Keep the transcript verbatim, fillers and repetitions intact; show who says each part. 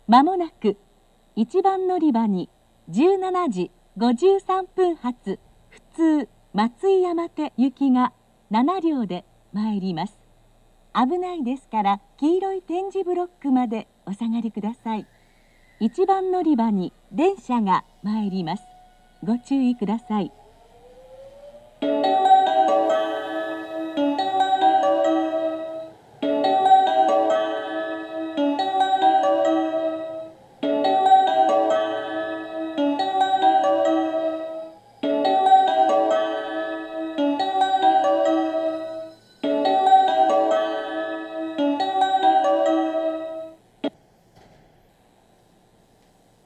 Speaker 1: まもなくいちばん乗り場にじゅうしちじごじゅうさんぷん発普通松井山手行きがななりょうで参ります。危ないですから黄色い点字ブロックまでお下がりください。いちばん乗り場に電車が参ります。ご注意ください。